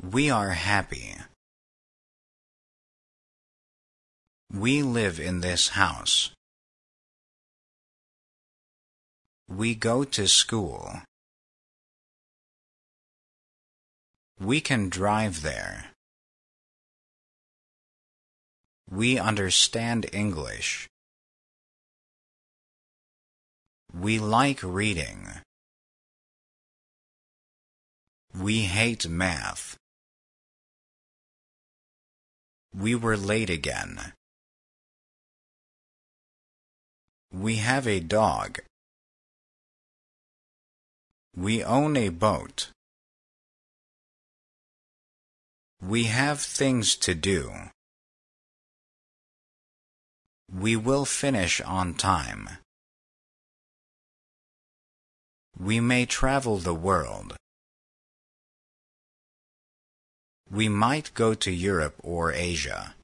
We are happy. We live in this house. We go to school. We can drive there. We understand English. We like reading. We hate math. We were late again. We have a dog. We own a boat. We have things to do. We will finish on time. We may travel the world. We might go to Europe or Asia.